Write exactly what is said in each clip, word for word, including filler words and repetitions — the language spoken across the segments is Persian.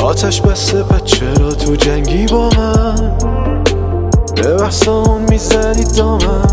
آتش بسته پس چرا تو جنگی با من؟ به بحثمون میزنی دامن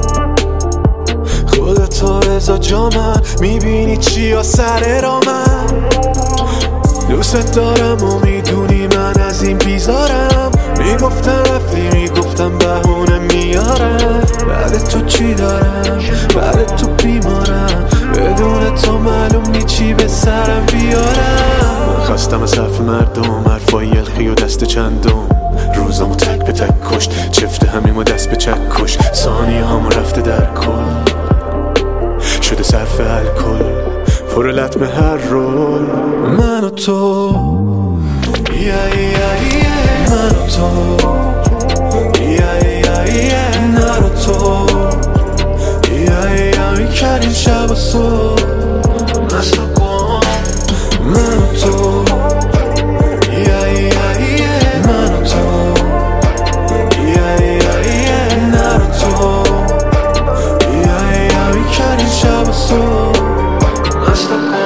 خودتو رضا جا من میبینی چی ها سر را من دوست دارم و میدونی من از این بیزارم میگفتم رفتی میگفتم بهونه میارم بعد تو چی دارم بعد تو بیمارم بدون تو معلوم نی چی به سرم بیارم من خستم از حرف مردم حرفای الخی و دست چندم روزامو تک به تک کشت چفت همیم و دست به چک کش ثانیه همو رفته در کل شده صرف الکل پر لطمه هر رول من و تو yeah, yeah, yeah. من و تو yeah, yeah, yeah. من و تو yeah, yeah. میکردیم شب و صبح مستو کن من و تو yeah, yeah, yeah. من و تو yeah, yeah, yeah. من و تو yeah, yeah. میکردیم شب و صبح مستو کن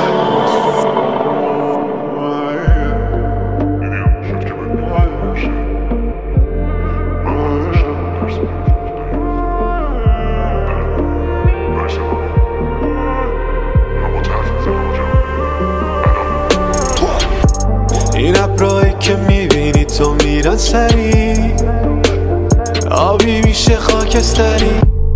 این ابرایی که میبینی تو میرن سری آبی میشه خاکستری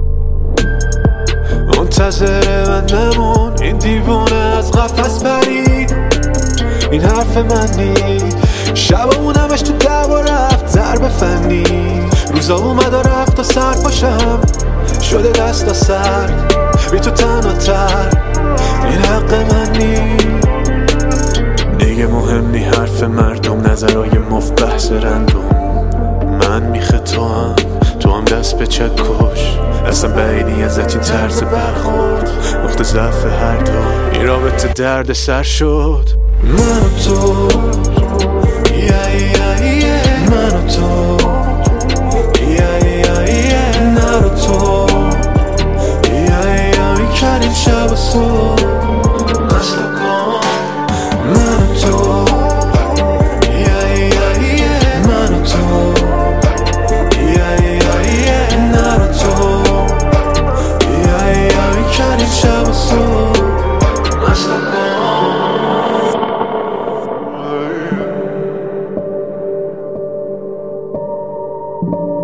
منتظر من نمون این دیوونه از قفس پرید این حرف من نی شبمون همش تو دعوا رفت ضرب فنی روزا اومد و رفت و سر پاشم شده دستا سرد بی تو تنها تر این حق من نی دیگه مهم نی حرف مردم نظرهای مفت بحث رندوم من میخه تو هم تو هم دست به چک کش اصلا بعیدی ازت این طرز برخورد نقطه ضعف هر دو این رابطه درد سر شد من و تو yeah, yeah, yeah. من و تو yeah, yeah, yeah. من و تو yeah, yeah. میکردیم شب و صبح مستو کن من و تو yeah, yeah, yeah. من و تو yeah, yeah, yeah. من و تو yeah, yeah. میکردیم شب و صبح مستو کن Thank you.